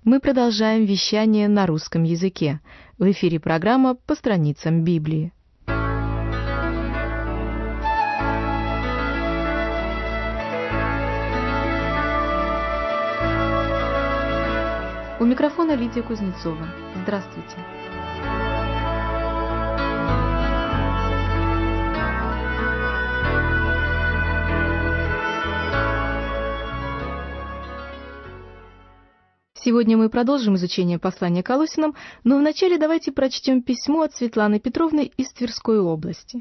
Мы продолжаем вещание на русском языке. В эфире программа «По страницам Библии». У микрофона Лидия Кузнецова. Здравствуйте. Сегодня мы продолжим изучение послания к Колоссянам, но вначале давайте прочтем письмо от Светланы Петровны из Тверской области.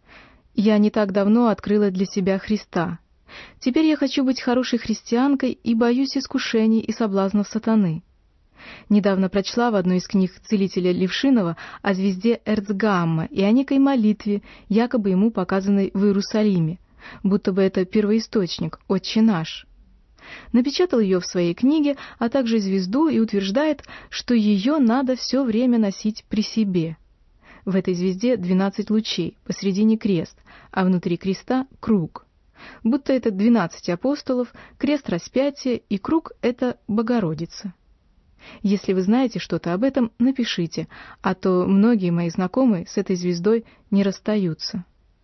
«Я не так давно открыла для себя Христа. Теперь я хочу быть хорошей христианкой и боюсь искушений и соблазнов сатаны. Недавно прочла в одной из книг целителя Левшинова о звезде Эрцгамма и о некой молитве, якобы ему показанной в Иерусалиме, будто бы это первоисточник, Отче наш. Напечатал ее в своей книге, а также звезду, и утверждает, что ее надо все время носить при себе. В этой звезде 12 лучей, посредине крест, а внутри креста — круг. Будто это 12 апостолов, крест распятия, и круг — это Богородица. Если вы знаете что-то об этом, напишите, а то многие мои знакомые с этой звездой не расстаются».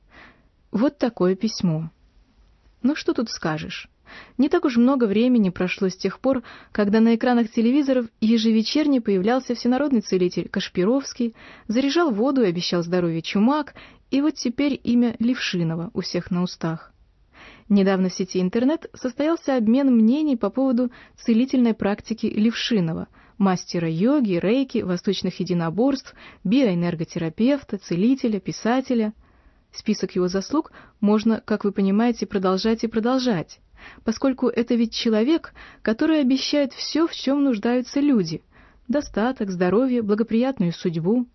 Вот такое письмо. Ну что тут скажешь? Не так уж много времени прошло с тех пор, когда на экранах телевизоров ежевечерне появлялся всенародный целитель Кашпировский, заряжал воду и обещал здоровье Чумак, и вот теперь имя Левшинова у всех на устах. Недавно в сети интернет состоялся обмен мнений по поводу целительной практики Левшинова, мастера йоги, рейки, восточных единоборств, биоэнерготерапевта, целителя, писателя. Список его заслуг можно, как вы понимаете, продолжать и продолжать, поскольку это ведь человек, который обещает все, в чем нуждаются люди: достаток, здоровье, благоприятную судьбу.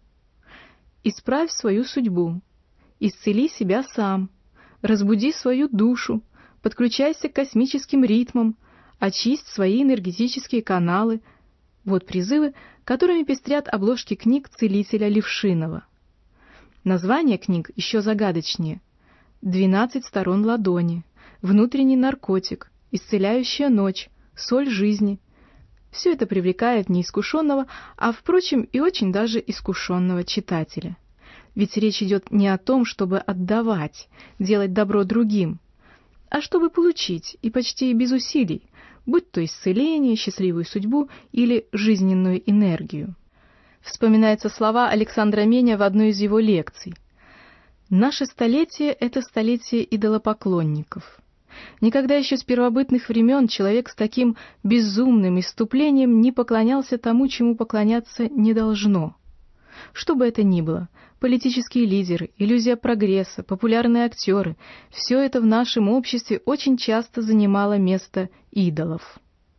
Исправь свою судьбу, исцели себя сам, разбуди свою душу, подключайся к космическим ритмам, очисть свои энергетические каналы. Вот призывы, которыми пестрят обложки книг целителя Левшинова. Название книг еще загадочнее: «12 сторон ладони», «Внутренний наркотик», «Исцеляющая ночь», «Соль жизни». Все это привлекает неискушенного, а, впрочем, и очень даже искушенного читателя. Ведь речь идет не о том, чтобы отдавать, делать добро другим, а чтобы получить, и почти без усилий, будь то исцеление, счастливую судьбу или жизненную энергию. Вспоминаются слова Александра Меня в одной из его лекций. «Наше столетие — это столетие идолопоклонников. Никогда еще с первобытных времен человек с таким безумным исступлением не поклонялся тому, чему поклоняться не должно. Что бы это ни было — политические лидеры, иллюзия прогресса, популярные актеры — все это в нашем обществе очень часто занимало место идолов».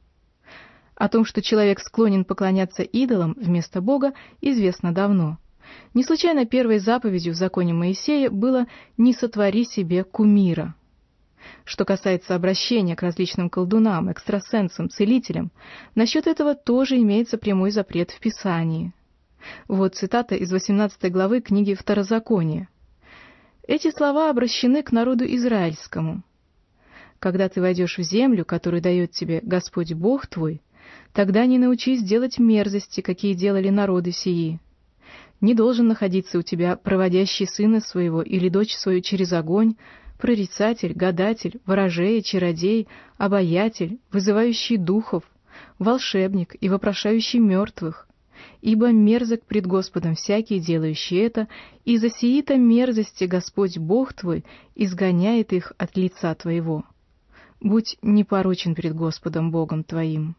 О том, что человек склонен поклоняться идолам вместо Бога, известно давно. Не случайно первой заповедью в законе Моисея было «не сотвори себе кумира». Что касается обращения к различным колдунам, экстрасенсам, целителям, насчет этого тоже имеется прямой запрет в Писании. Вот цитата из 18 главы книги Второзакония. Эти слова обращены к народу израильскому. «Когда ты войдешь в землю, которую дает тебе Господь Бог твой, тогда не научись делать мерзости, какие делали народы сии. Не должен находиться у тебя проводящий сына своего или дочь свою через огонь, прорицатель, гадатель, ворожея, чародей, обаятель, вызывающий духов, волшебник и вопрошающий мертвых. Ибо мерзок пред Господом всякий, делающий это, и за сии-то мерзости Господь Бог твой изгоняет их от лица твоего. Будь непорочен пред Господом Богом твоим».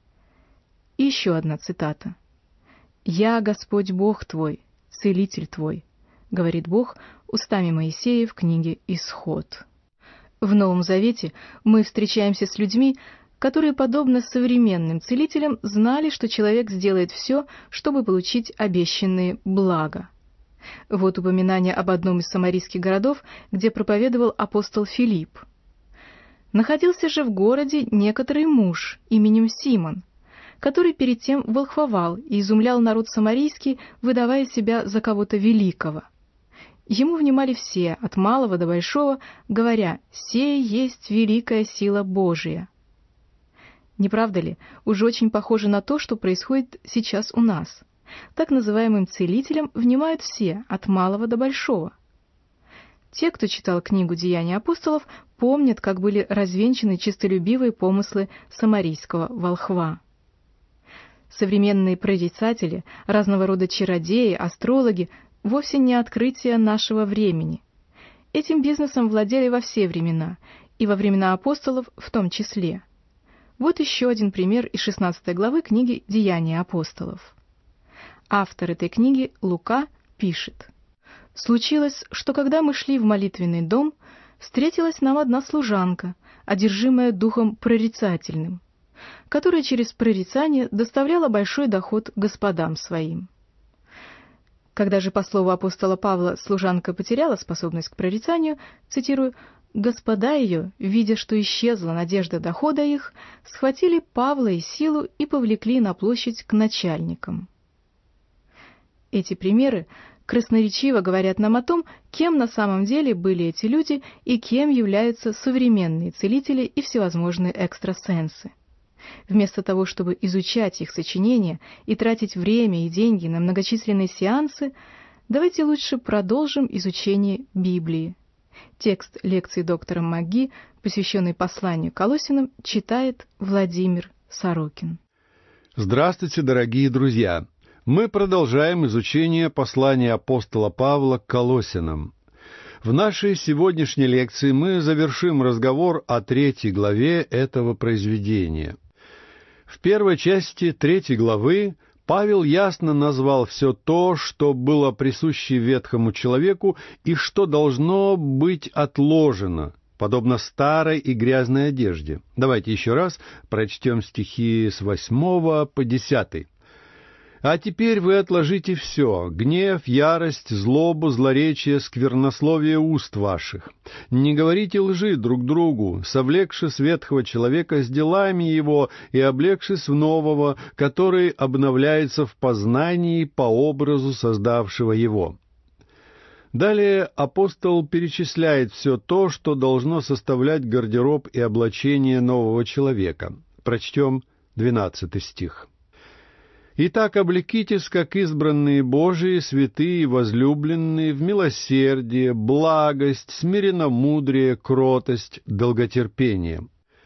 И еще одна цитата. «Я Господь Бог твой, целитель твой», — говорит Бог устами Моисея в книге «Исход». В Новом Завете мы встречаемся с людьми, которые, подобно современным целителям, знали, что человек сделает все, чтобы получить обещанные блага. Вот упоминание об одном из самарийских городов, где проповедовал апостол Филипп. «Находился же в городе некоторый муж именем Симон, который перед тем волхвовал и изумлял народ самарийский, выдавая себя за кого-то великого. Ему внимали все, от малого до большого, говоря: «Сей есть великая сила Божия». Не правда ли? Уже очень похоже на то, что происходит сейчас у нас. Так называемым целителям внимают все, от малого до большого. Те, кто читал книгу «Деяния апостолов», помнят, как были развенчаны честолюбивые помыслы самарийского волхва. Современные прорицатели, разного рода чародеи, астрологи — вовсе не открытие нашего времени. Этим бизнесом владели во все времена, и во времена апостолов в том числе. Вот еще один пример из 16 главы книги «Деяния апостолов». Автор этой книги, Лука, пишет: «Случилось, что когда мы шли в молитвенный дом, встретилась нам одна служанка, одержимая духом прорицательным, которая через прорицание доставляла большой доход господам своим». Когда же, по слову апостола Павла, служанка потеряла способность к прорицанию, цитирую, «господа ее, видя, что исчезла надежда дохода их, схватили Павла и Силу и повлекли на площадь к начальникам». Эти примеры красноречиво говорят нам о том, кем на самом деле были эти люди и кем являются современные целители и всевозможные экстрасенсы. Вместо того, чтобы изучать их сочинения и тратить время и деньги на многочисленные сеансы, давайте лучше продолжим изучение Библии. Текст лекции доктора МакГи, посвященный посланию Колоссянам, читает Владимир Сорокин. Здравствуйте, дорогие друзья! Мы продолжаем изучение послания апостола Павла к Колоссянам. В нашей сегодняшней лекции мы завершим разговор о 3 главе этого произведения. В первой части 3 главы Павел ясно назвал все то, что было присуще ветхому человеку и что должно быть отложено, подобно старой и грязной одежде. Давайте еще раз прочтем стихи с 8 по 10. «А теперь вы отложите все: гнев, ярость, злобу, злоречие, сквернословие уст ваших. Не говорите лжи друг другу, совлекшись ветхого человека с делами его и облегшись в нового, который обновляется в познании по образу создавшего его». Далее апостол перечисляет все то, что должно составлять гардероб и облачение нового человека. Прочтем 12 стих. «Итак, облекитесь, как избранные Божии, святые и возлюбленные, в милосердие, благость, смиренномудрие, кротость, долготерпение».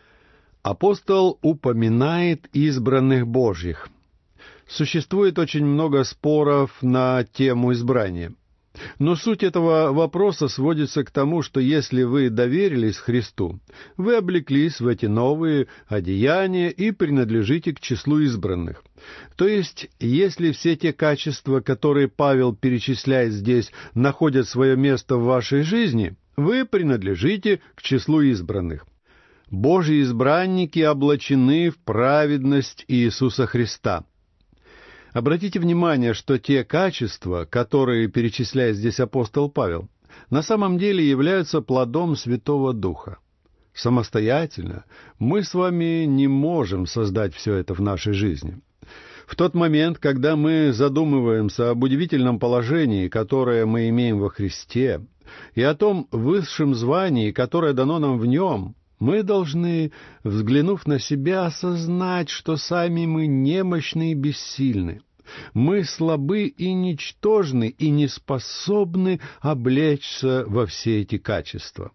Апостол упоминает избранных Божьих. Существует очень много споров на тему избрания. Но суть этого вопроса сводится к тому, что если вы доверились Христу, вы облеклись в эти новые одеяния и принадлежите к числу избранных. То есть, если все те качества, которые Павел перечисляет здесь, находят свое место в вашей жизни, вы принадлежите к числу избранных. Божьи избранники облачены в праведность Иисуса Христа. Обратите внимание, что те качества, которые перечисляет здесь апостол Павел, на самом деле являются плодом Святого Духа. Самостоятельно мы с вами не можем создать все это в нашей жизни. В тот момент, когда мы задумываемся об удивительном положении, которое мы имеем во Христе, и о том высшем звании, которое дано нам в Нем, мы должны, взглянув на себя, осознать, что сами мы немощны и бессильны. Мы слабы и ничтожны, и не способны облечься во все эти качества.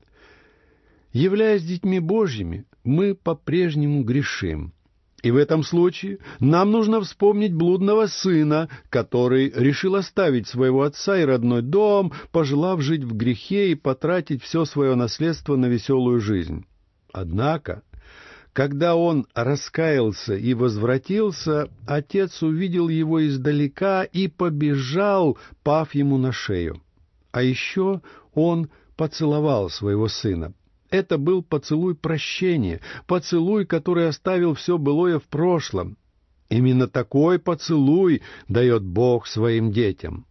Являясь детьми Божьими, мы по-прежнему грешим. И в этом случае нам нужно вспомнить блудного сына, который решил оставить своего отца и родной дом, пожелав жить в грехе и потратить все свое наследство на веселую жизнь. Однако, когда он раскаялся и возвратился, отец увидел его издалека и побежал, пав ему на шею. А еще он поцеловал своего сына. Это был поцелуй прощения, поцелуй, который оставил все былое в прошлом. Именно такой поцелуй дает Бог своим детям.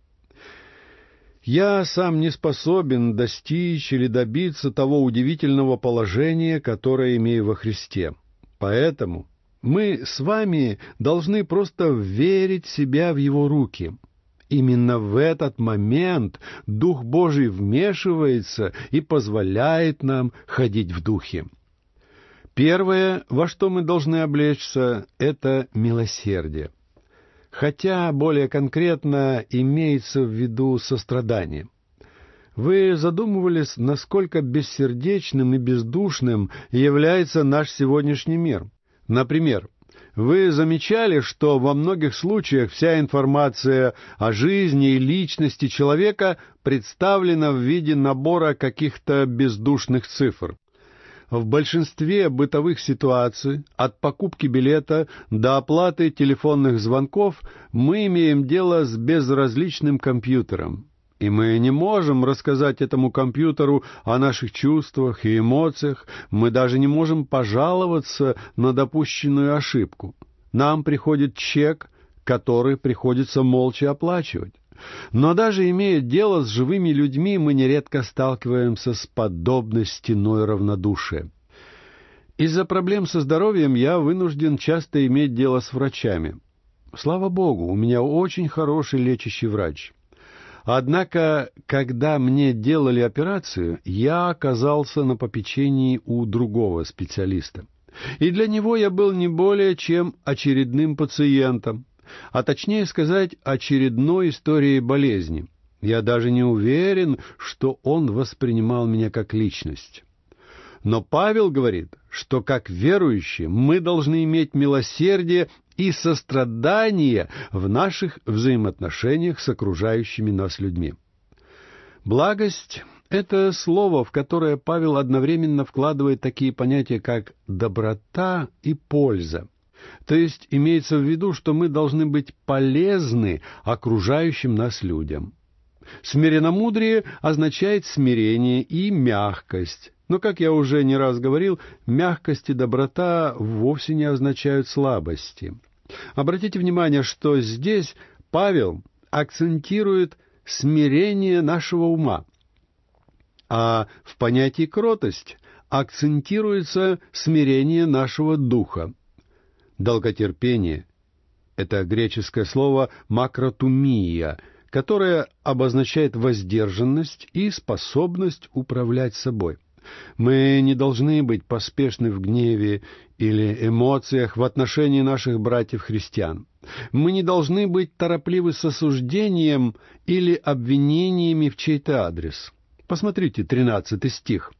Я сам не способен достичь или добиться того удивительного положения, которое имею во Христе. Поэтому мы с вами должны просто верить себя в Его руки. Именно в этот момент Дух Божий вмешивается и позволяет нам ходить в Духе. Первое, во что мы должны облечься, это милосердие. Хотя более конкретно имеется в виду сострадание. Вы задумывались, насколько бессердечным и бездушным является наш сегодняшний мир? Например, вы замечали, что во многих случаях вся информация о жизни и личности человека представлена в виде набора каких-то бездушных цифр? В большинстве бытовых ситуаций, от покупки билета до оплаты телефонных звонков, мы имеем дело с безразличным компьютером. И мы не можем рассказать этому компьютеру о наших чувствах и эмоциях, мы даже не можем пожаловаться на допущенную ошибку. Нам приходит чек, который приходится молча оплачивать. Но даже имея дело с живыми людьми, мы нередко сталкиваемся с подобной стеной равнодушия. Из-за проблем со здоровьем я вынужден часто иметь дело с врачами. Слава Богу, у меня очень хороший лечащий врач. Однако, когда мне делали операцию, я оказался на попечении у другого специалиста. И для него я был не более чем очередным пациентом, а точнее сказать, очередной историей болезни. Я даже не уверен, что он воспринимал меня как личность. Но Павел говорит, что как верующие мы должны иметь милосердие и сострадание в наших взаимоотношениях с окружающими нас людьми. Благость — это слово, в которое Павел одновременно вкладывает такие понятия, как доброта и польза. То есть имеется в виду, что мы должны быть полезны окружающим нас людям. Смиренномудрие означает смирение и мягкость. Но, как я уже не раз говорил, мягкость и доброта вовсе не означают слабости. Обратите внимание, что здесь Павел акцентирует смирение нашего ума, а в понятии кротость акцентируется смирение нашего духа. Долготерпение — это греческое слово «макротумия», которое обозначает воздержанность и способность управлять собой. Мы не должны быть поспешны в гневе или эмоциях в отношении наших братьев-христиан. Мы не должны быть торопливы с осуждением или обвинениями в чей-то адрес. Посмотрите 13 стих.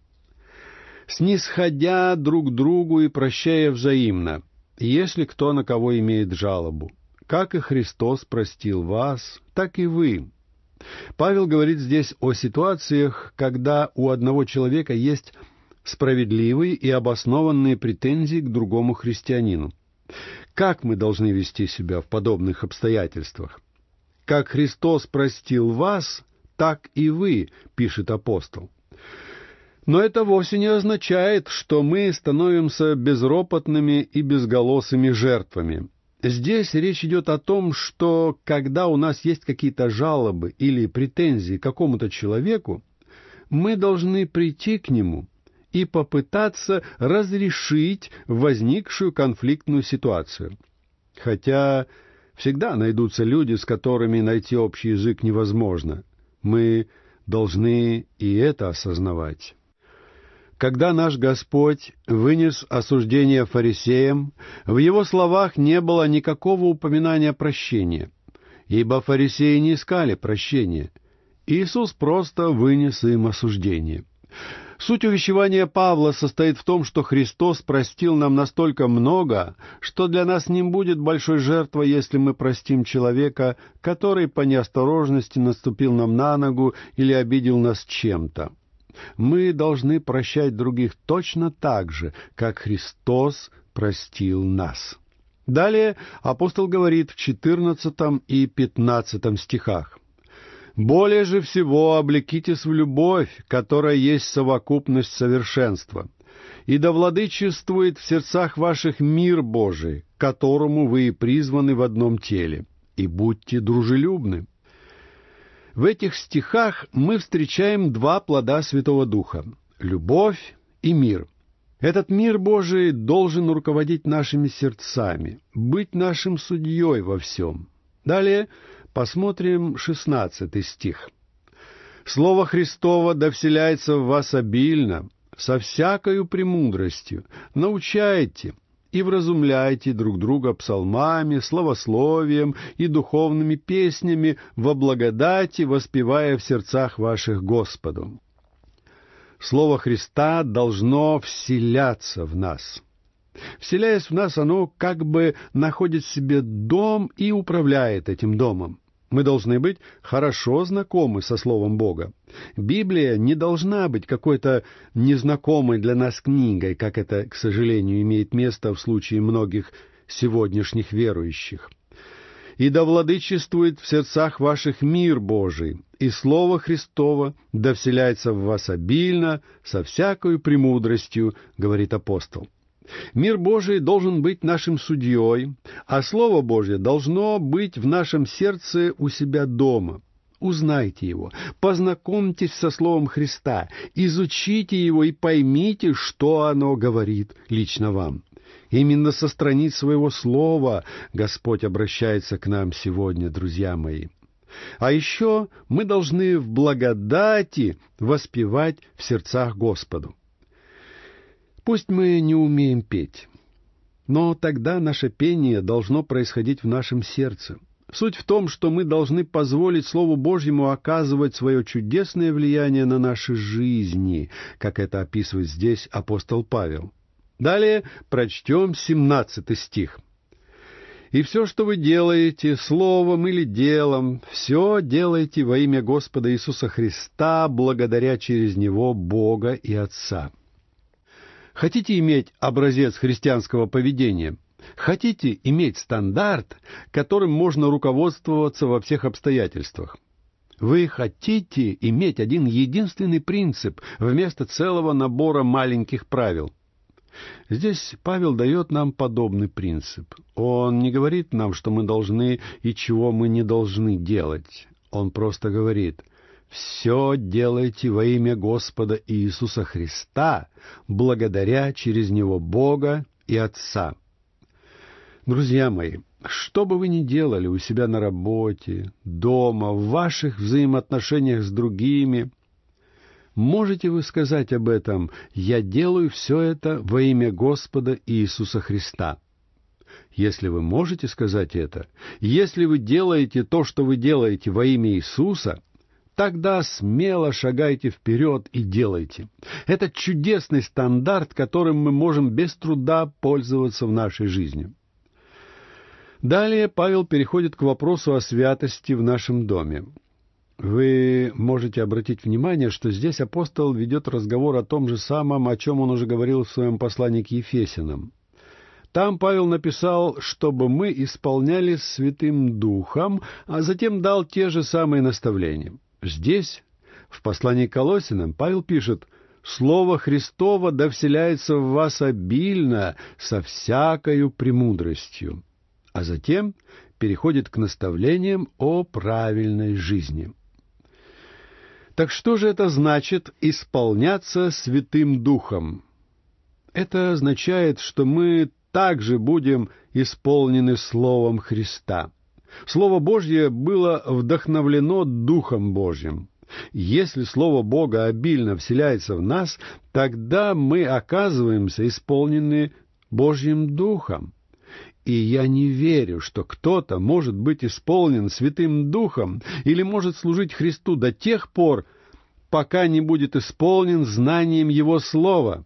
«Снисходя друг другу и прощая взаимно, если кто на кого имеет жалобу, как и Христос простил вас, так и вы». Павел говорит здесь о ситуациях, когда у одного человека есть справедливые и обоснованные претензии к другому христианину. Как мы должны вести себя в подобных обстоятельствах? «Как Христос простил вас, так и вы», — пишет апостол. Но это вовсе не означает, что мы становимся безропотными и безголосыми жертвами. Здесь речь идет о том, что когда у нас есть какие-то жалобы или претензии к какому-то человеку, мы должны прийти к нему и попытаться разрешить возникшую конфликтную ситуацию. Хотя всегда найдутся люди, с которыми найти общий язык невозможно. Мы должны и это осознавать. Когда наш Господь вынес осуждение фарисеям, в Его словах не было никакого упоминания прощения, ибо фарисеи не искали прощения. Иисус просто вынес им осуждение. Суть увещевания Павла состоит в том, что Христос простил нам настолько много, что для нас не будет большой жертвой, если мы простим человека, который по неосторожности наступил нам на ногу или обидел нас чем-то. Мы должны прощать других точно так же, как Христос простил нас. Далее апостол говорит в 14 и 15 стихах: «Более же всего облекитесь в любовь, которая есть совокупность совершенства, и да владычествует в сердцах ваших мир Божий, к которому вы и призваны в одном теле, и будьте дружелюбны». В этих стихах мы встречаем два плода Святого Духа — любовь и мир. Этот мир Божий должен руководить нашими сердцами, быть нашим судьей во всем. Далее посмотрим 16 стих. «Слово Христово да вселяется в вас обильно, со всякою премудростью научайте и вразумляйте друг друга псалмами, славословием и духовными песнями во благодати, воспевая в сердцах ваших Господу». Слово Христа должно вселяться в нас. Вселяясь в нас, оно как бы находит в себе дом и управляет этим домом. Мы должны быть хорошо знакомы со Словом Бога. Библия не должна быть какой-то незнакомой для нас книгой, как это, к сожалению, имеет место в случае многих сегодняшних верующих. «И да владычествует в сердцах ваших мир Божий, и Слово Христово да вселяется в вас обильно, со всякою премудростью», — говорит апостол. Мир Божий должен быть нашим судьей, а Слово Божье должно быть в нашем сердце у себя дома. Узнайте его, познакомьтесь со Словом Христа, изучите его и поймите, что оно говорит лично вам. Именно со страниц своего Слова Господь обращается к нам сегодня, друзья мои. А еще мы должны в благодати воспевать в сердцах Господу. Пусть мы не умеем петь, но тогда наше пение должно происходить в нашем сердце. Суть в том, что мы должны позволить Слову Божьему оказывать свое чудесное влияние на наши жизни, как это описывает здесь апостол Павел. Далее прочтем 17 стих. «И все, что вы делаете, словом или делом, все делайте во имя Господа Иисуса Христа, благодаря через Него Бога и Отца». Хотите иметь образец христианского поведения? Хотите иметь стандарт, которым можно руководствоваться во всех обстоятельствах? Вы хотите иметь один единственный принцип вместо целого набора маленьких правил? Здесь Павел дает нам подобный принцип. Он не говорит нам, что мы должны и чего мы не должны делать. Он просто говорит: «Все делайте во имя Господа Иисуса Христа, благодаря через Него Бога и Отца». Друзья мои, что бы вы ни делали у себя на работе, дома, в ваших взаимоотношениях с другими, можете вы сказать об этом: «Я делаю все это во имя Господа Иисуса Христа». Если вы можете сказать это, если вы делаете то, что вы делаете во имя Иисуса, тогда смело шагайте вперед и делайте. Это чудесный стандарт, которым мы можем без труда пользоваться в нашей жизни. Далее Павел переходит к вопросу о святости в нашем доме. Вы можете обратить внимание, что здесь апостол ведет разговор о том же самом, о чем он уже говорил в своем послании к Ефесянам. Там Павел написал, чтобы мы исполнялись Святым Духом, а затем дал те же самые наставления. Здесь, в послании к Колоссянам, Павел пишет: «Слово Христово да вселяется в вас обильно, со всякою премудростью». А затем переходит к наставлениям о правильной жизни. Так что же это значит «исполняться Святым Духом»? Это означает, что мы также будем исполнены Словом Христа. Слово Божье было вдохновлено Духом Божьим. Если Слово Бога обильно вселяется в нас, тогда мы оказываемся исполнены Божьим Духом. И я не верю, что кто-то может быть исполнен Святым Духом или может служить Христу до тех пор, пока не будет исполнен знанием Его Слова.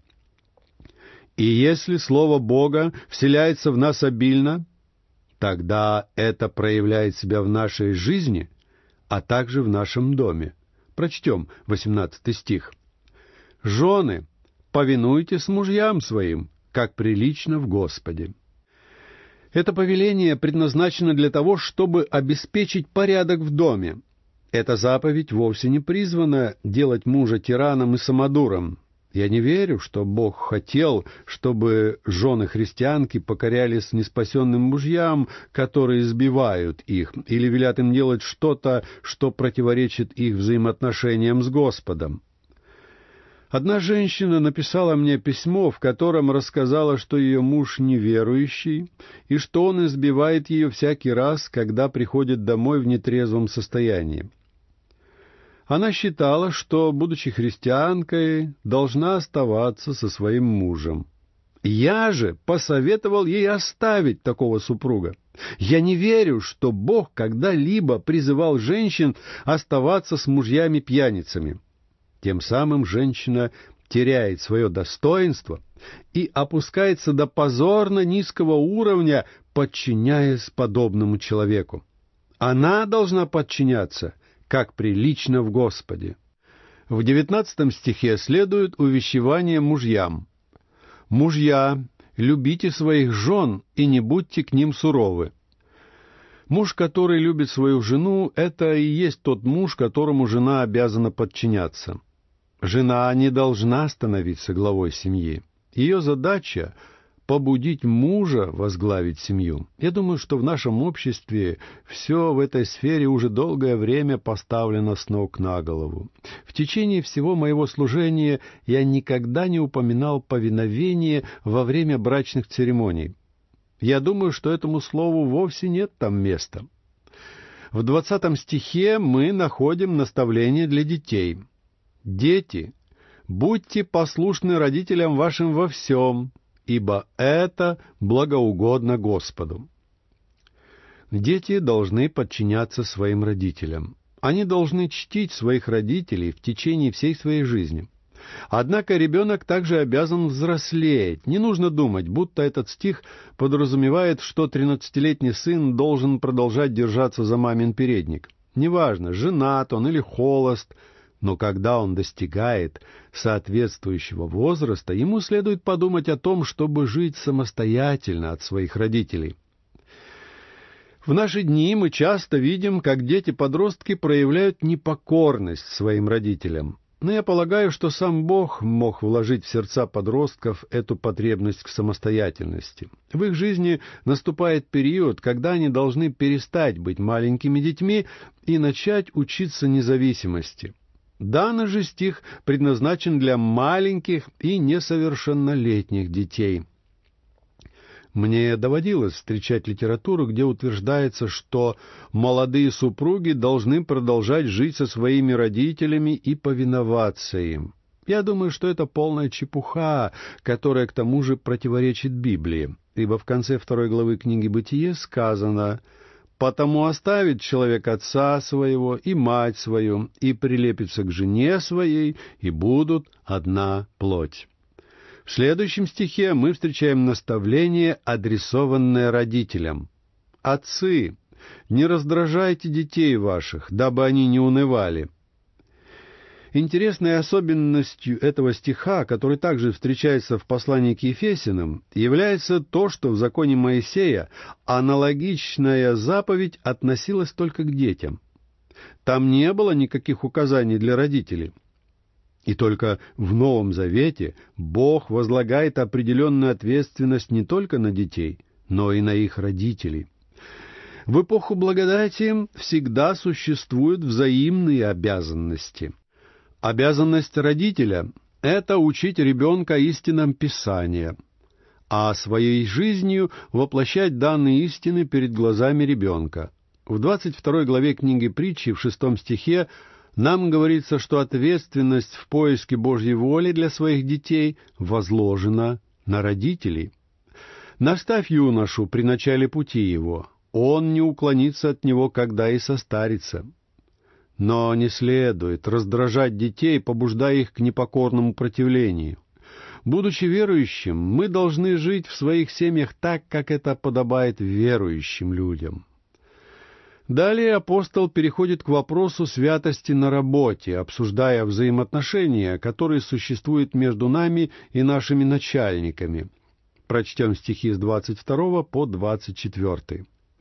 И если Слово Бога вселяется в нас обильно, тогда это проявляет себя в нашей жизни, а также в нашем доме. Прочтем 18 стих. «Жены, повинуйтесь мужьям своим, как прилично в Господе». Это повеление предназначено для того, чтобы обеспечить порядок в доме. Эта заповедь вовсе не призвана делать мужа тираном и самодуром. Я не верю, что Бог хотел, чтобы жены-христианки покорялись неспасенным мужьям, которые избивают их, или велят им делать что-то, что противоречит их взаимоотношениям с Господом. Одна женщина написала мне письмо, в котором рассказала, что ее муж неверующий, и что он избивает ее всякий раз, когда приходит домой в нетрезвом состоянии. Она считала, что, будучи христианкой, должна оставаться со своим мужем. Я же посоветовал ей оставить такого супруга. Я не верю, что Бог когда-либо призывал женщин оставаться с мужьями-пьяницами. Тем самым женщина теряет свое достоинство и опускается до позорно низкого уровня, подчиняясь подобному человеку. Она должна подчиняться, как прилично в Господе. В 19 стихе следует увещевание мужьям. «Мужья, любите своих жен и не будьте к ним суровы». Муж, который любит свою жену, это и есть тот муж, которому жена обязана подчиняться. Жена не должна становиться главой семьи. Ее задача — побудить мужа возглавить семью. Я думаю, что в нашем обществе все в этой сфере уже долгое время поставлено с ног на голову. В течение всего моего служения я никогда не упоминал повиновение во время брачных церемоний. Я думаю, что этому слову вовсе нет там места. В 20 стихе мы находим наставление для детей. «Дети, будьте послушны родителям вашим во всем, ибо это благоугодно Господу». Дети должны подчиняться своим родителям. Они должны чтить своих родителей в течение всей своей жизни. Однако ребенок также обязан взрослеть. Не нужно думать, будто этот стих подразумевает, что 13-летний сын должен продолжать держаться за мамин передник. Неважно, женат он или холост, но когда он достигает соответствующего возраста, ему следует подумать о том, чтобы жить самостоятельно от своих родителей. В наши дни мы часто видим, как дети-подростки проявляют непокорность своим родителям. Но я полагаю, что сам Бог мог вложить в сердца подростков эту потребность к самостоятельности. В их жизни наступает период, когда они должны перестать быть маленькими детьми и начать учиться независимости. Данный же стих предназначен для маленьких и несовершеннолетних детей. Мне доводилось встречать литературу, где утверждается, что молодые супруги должны продолжать жить со своими родителями и повиноваться им. Я думаю, что это полная чепуха, которая к тому же противоречит Библии, ибо в конце 2 главы книги «Бытие» сказано: «Потому оставит человек отца своего и мать свою, и прилепится к жене своей, и будут одна плоть». В следующем стихе мы встречаем наставление, адресованное родителям. «Отцы, не раздражайте детей ваших, дабы они не унывали». Интересной особенностью этого стиха, который также встречается в послании к Ефесянам, является то, что в законе Моисея аналогичная заповедь относилась только к детям. Там не было никаких указаний для родителей. И только в Новом Завете Бог возлагает определенную ответственность не только на детей, но и на их родителей. В эпоху благодати всегда существуют взаимные обязанности. Обязанность родителя — это учить ребенка истинам Писания, а своей жизнью воплощать данные истины перед глазами ребенка. В 22 главе книги Притчи, в 6 стихе, нам говорится, что ответственность в поиске Божьей воли для своих детей возложена на родителей. «Наставь юношу при начале пути его, он не уклонится от него, когда и состарится». Но не следует раздражать детей, побуждая их к непокорному противлению. Будучи верующим, мы должны жить в своих семьях так, как это подобает верующим людям. Далее апостол переходит к вопросу святости на работе, обсуждая взаимоотношения, которые существуют между нами и нашими начальниками. Прочтем стихи с 22 по 24.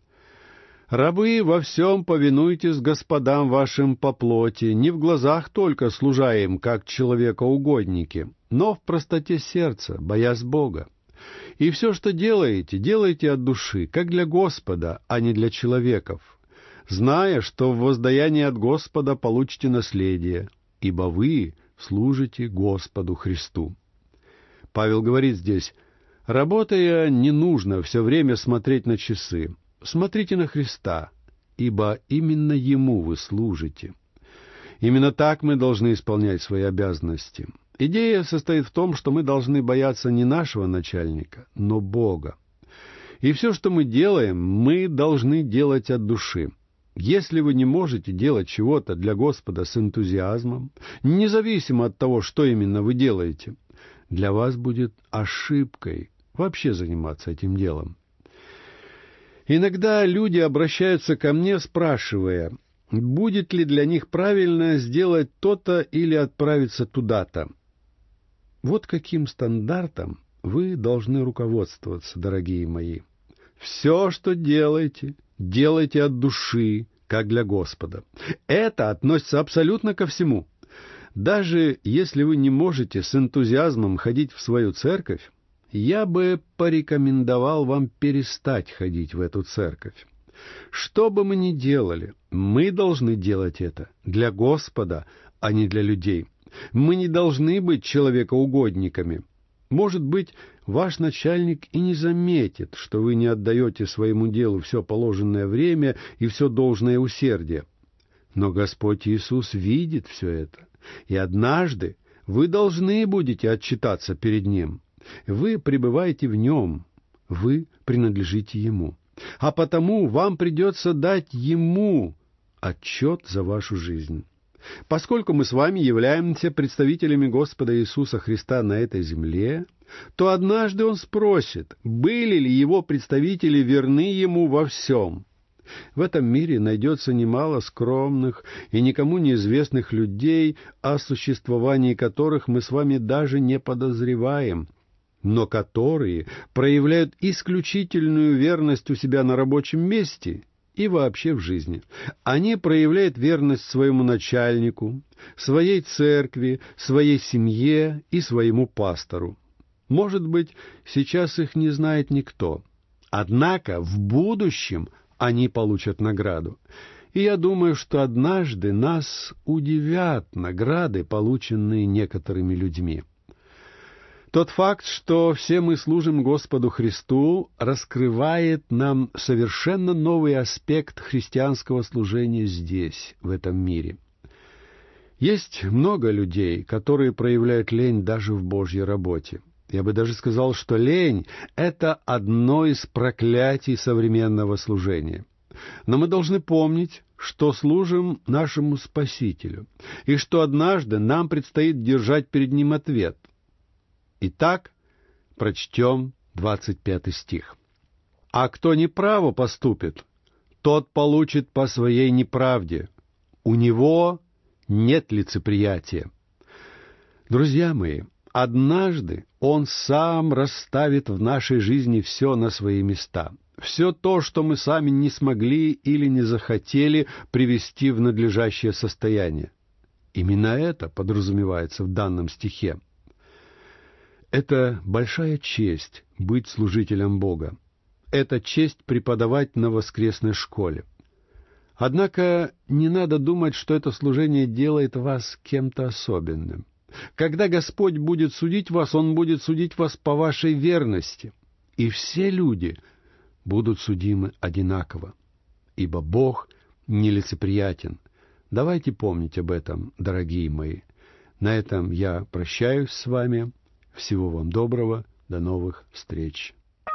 «Рабы, во всем повинуйтесь господам вашим по плоти, не в глазах только служа им, как человекоугодники, но в простоте сердца, боясь Бога. И все, что делаете, делайте от души, как для Господа, а не для человеков, зная, что в воздаянии от Господа получите наследие, ибо вы служите Господу Христу». Павел говорит здесь: работая, не нужно все время смотреть на часы. Смотрите на Христа, ибо именно Ему вы служите. Именно так мы должны исполнять свои обязанности. Идея состоит в том, что мы должны бояться не нашего начальника, но Бога. И все, что мы делаем, мы должны делать от души. Если вы не можете делать чего-то для Господа с энтузиазмом, независимо от того, что именно вы делаете, для вас будет ошибкой вообще заниматься этим делом. Иногда люди обращаются ко мне, спрашивая, будет ли для них правильно сделать то-то или отправиться туда-то. Вот каким стандартом вы должны руководствоваться, дорогие мои. Все, что делаете, делайте от души, как для Господа. Это относится абсолютно ко всему. Даже если вы не можете с энтузиазмом ходить в свою церковь, я бы порекомендовал вам перестать ходить в эту церковь. Что бы мы ни делали, мы должны делать это для Господа, а не для людей. Мы не должны быть человекоугодниками. Может быть, ваш начальник и не заметит, что вы не отдаете своему делу все положенное время и все должное усердие. Но Господь Иисус видит все это, и однажды вы должны будете отчитаться перед Ним. Вы пребываете в Нем, вы принадлежите Ему. А потому вам придется дать Ему отчет за вашу жизнь. Поскольку мы с вами являемся представителями Господа Иисуса Христа на этой земле, то однажды Он спросит, были ли Его представители верны Ему во всем. В этом мире найдется немало скромных и никому неизвестных людей, о существовании которых мы с вами даже не подозреваем, но которые проявляют исключительную верность у себя на рабочем месте и вообще в жизни. Они проявляют верность своему начальнику, своей церкви, своей семье и своему пастору. Может быть, сейчас их не знает никто, однако в будущем они получат награду. И я думаю, что однажды нас удивят награды, полученные некоторыми людьми. Тот факт, что все мы служим Господу Христу, раскрывает нам совершенно новый аспект христианского служения здесь, в этом мире. Есть много людей, которые проявляют лень даже в Божьей работе. Я бы даже сказал, что лень — это одно из проклятий современного служения. Но мы должны помнить, что служим нашему Спасителю, и что однажды нам предстоит держать перед Ним ответ. Итак, прочтем 25 стих. «А кто неправо поступит, тот получит по своей неправде. У него нет лицеприятия». Друзья мои, однажды Он сам расставит в нашей жизни все на свои места. Все то, что мы сами не смогли или не захотели привести в надлежащее состояние. Именно это подразумевается в данном стихе. Это большая честь быть служителем Бога. Это честь преподавать на воскресной школе. Однако не надо думать, что это служение делает вас кем-то особенным. Когда Господь будет судить вас, Он будет судить вас по вашей верности. И все люди будут судимы одинаково. Ибо Бог нелицеприятен. Давайте помнить об этом, дорогие мои. На этом я прощаюсь с вами. Всего вам доброго. До новых встреч.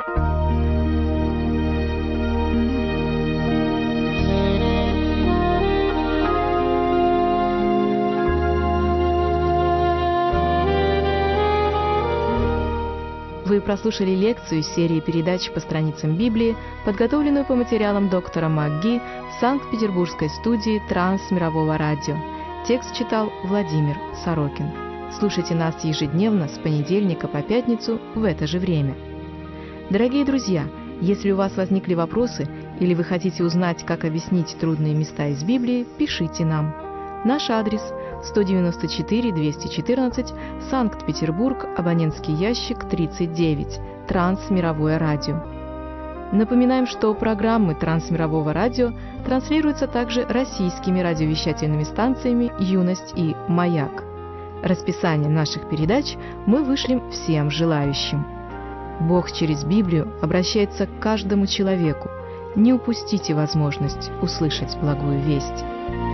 Вы прослушали лекцию из серии передач по страницам Библии, подготовленную по материалам доктора МакГи в Санкт-Петербургской студии Трансмирового радио. Текст читал Владимир Сорокин. Слушайте нас ежедневно с понедельника по пятницу в это же время. Дорогие друзья, если у вас возникли вопросы или вы хотите узнать, как объяснить трудные места из Библии, пишите нам. Наш адрес – 194-214, Санкт-Петербург, абонентский ящик 39, Трансмировое радио. Напоминаем, что программы Трансмирового радио транслируются также российскими радиовещательными станциями «Юность» и «Маяк». Расписание наших передач мы вышлем всем желающим. Бог через Библию обращается к каждому человеку. Не упустите возможность услышать благую весть.